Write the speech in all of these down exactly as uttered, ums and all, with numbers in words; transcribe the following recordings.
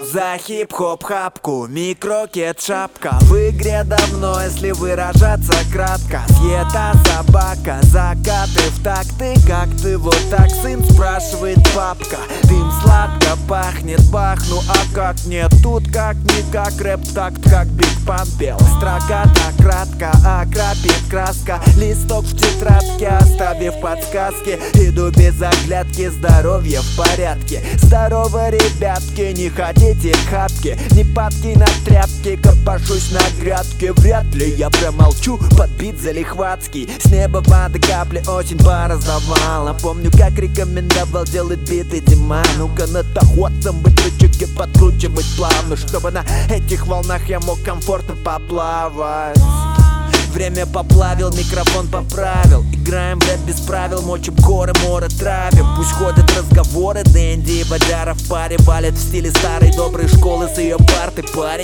За хип-хоп хапку, микрокет шапка. В игре давно, если выражаться кратко. Съета собака, закаты в такты. Как ты вот так, сын, спрашивает папка. Дым сладко пахнет, бахну, а как нет? Тут как-никак рэп-такт, как Биг Пан пел. Строка так кратко, окропит краска. Листок в тетрадке, оставив подсказки. Иду без оглядки, здоровье в порядке. Здорово, ребятки, не хотите хапки, не падки на тряпки, копошусь на грядке. Вряд ли я промолчу, подбит залихватский. С неба воды капли очень пораздавала. Помню, как рекомендовал делать биты Дима. Ну-ка нотоходцем быть рычаги, подкручивать плавно, чтобы на этих волнах я мог комфортно поплавать. Время поплавил, микрофон поправил. Играем в рэп без правил, мочим горы, море травим. Пусть ходят разговоры, Дэнди и Бодяра в паре. Валят в стиле старой доброй школы с ее парты, парень.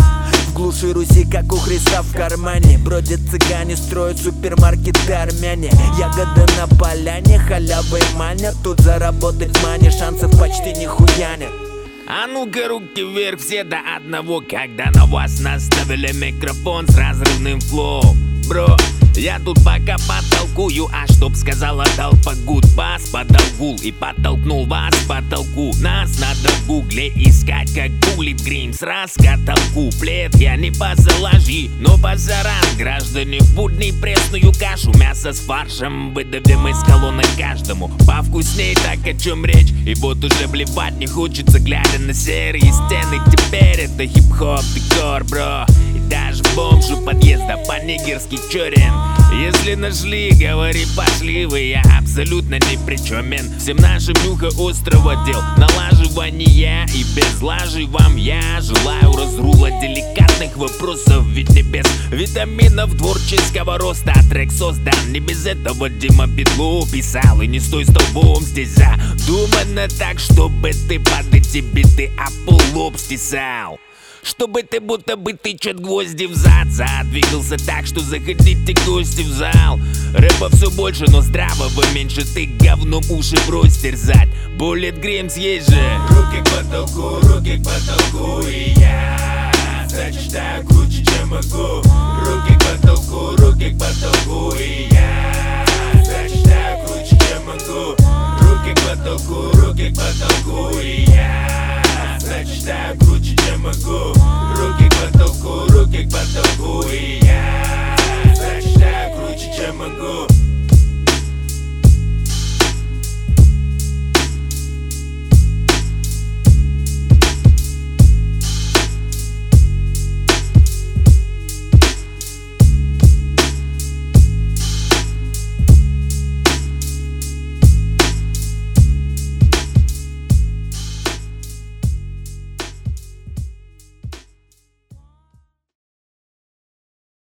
В глуши Руси, как у Христа в кармане. Бродят цыгане, строят супермаркеты армяне. Ягоды на поляне, халявой манят. Тут заработать мани, шансов почти нихуя нет. А ну-ка руки вверх все до одного, когда на вас наставили микрофон с разрывным флоу. Бро, я тут пока потолкую, а чтоб сказала толпа гудбас, подолгул и подтолкнул вас к потолку. Нас надо в гугле искать, как гуглит Гримс. Раскатал куплет, я не позаложи, но позаран. Граждане в будни пресную кашу, мясо с фаршем выдавим из колонок каждому. Повкусней, так о чем речь, и вот уже блевать не хочется, глядя на серые стены. Теперь это хип-хоп декор, бро. И даже бомж у подъезда по-нигерски черен. Если нашли, говори пошли вы, я абсолютно ни при чем, мен. Всем нашим нюха острого дел, налаживания и без лажи вам я желаю разрула деликатных вопросов, ведь не без витаминов творческого роста трек создан. Не без этого Дима Битло писал, и не стой столбом здесь задумано так, чтобы ты под эти биты апулоп стесал. Чтобы ты будто бы тычет гвозди в зад. Задвигался так, что заходите гости в зал. Рэпа все больше, но здравого меньше. Ты говном уши брось терзать. Буллет Гримс есть же. Руки к потолку, руки к потолку. И я зачитаю круче, чем могу.